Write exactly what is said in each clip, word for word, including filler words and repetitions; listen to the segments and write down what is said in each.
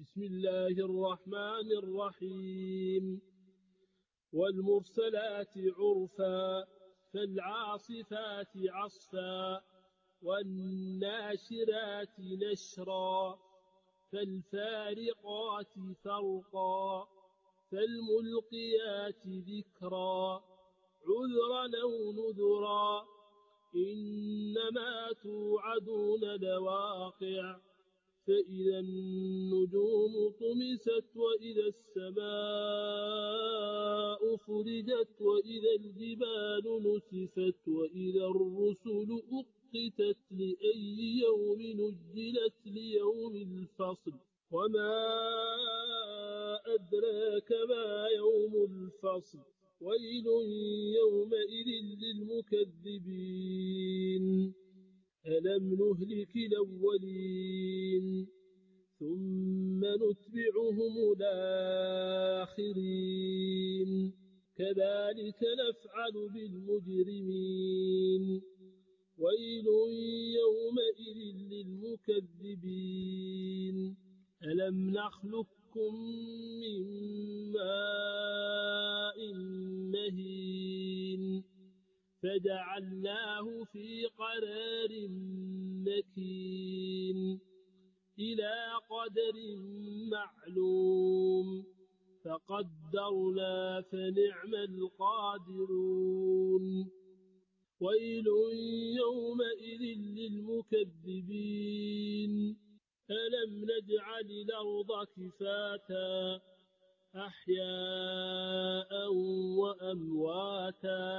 بسم الله الرحمن الرحيم. والمرسلات عرفا فالعاصفات عصفا والناشرات نشرا فالفارقات فرقا فالملقيات ذكرا عذرا أو نذرا إنما توعدون لواقع فإذا النجوم طمست وإذا السماء فرجت وإذا الجبال نسفت وإذا الرسل أقتت لأي يوم نجلت ليوم الفصل وما أدراك ما يوم الفصل ويل يومئذ للمكذبين ألم نهلك الأولين ثم نتبعهم الآخرين كذلك نفعل بالمجرمين ويل يومئذ للمكذبين ألم نخلقكم من ماء مهين فجعلناه في قرار مكين إلى قدر معلوم فقدرنا فنعم القادرون ويل يومئذ للمكذبين ألم نجعل الأرض كفاتا أحياء وأمواتا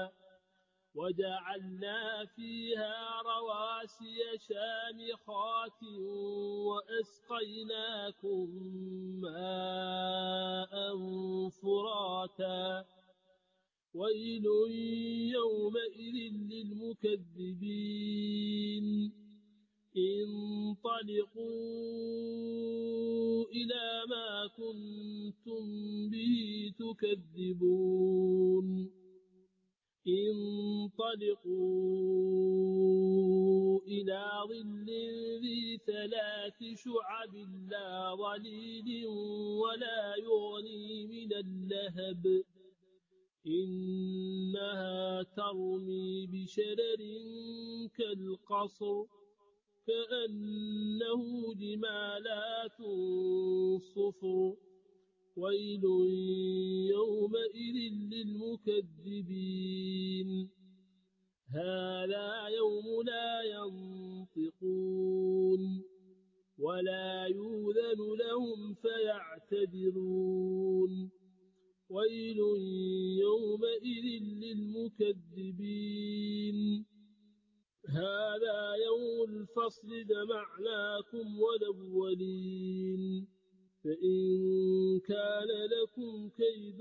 وجعلنا فيها رواسي شامخات وأسقيناكم ماء فراتا ويل يومئذ للمكذبين انطلقوا إلى ما كنتم به تكذبون انطلقوا إلى ظل ذي ثلاث شعب لا ظليل ولا يغني من اللهب إنها ترمي بشرر كالقصر كأنه جمالات صفر ويل يومئذ للمكذبين هذا يوم لا ينطقون ولا يؤذن لهم فيعتذرون ويل يومئذ للمكذبين هذا يوم الفصل جمعناكم والأولين فإن كان لكم كيد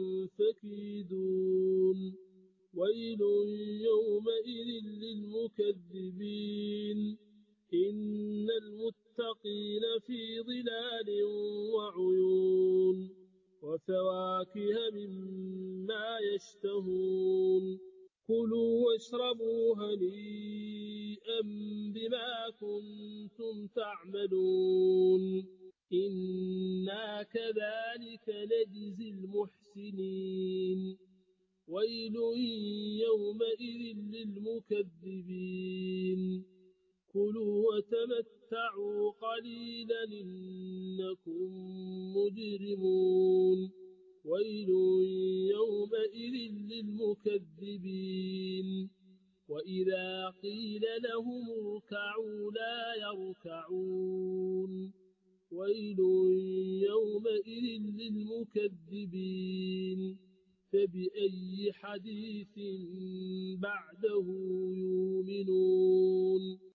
فكيدون ويل يومئذ للمكذبين إن المتقين في ظلال وعيون وفواكه مما يشتهون كلوا واشربوا هنيئا بما كنتم تعملون إنا كذلك نجزي المحسنين ويل يومئذ للمكذبين كلوا وتمتعوا قليلا إنكم مجرمون ويل يومئذ للمكذبين وإذا قيل لهم اركعوا لا يركعون ويل يومئذ للمكذبين فبأي حديث بعده يؤمنون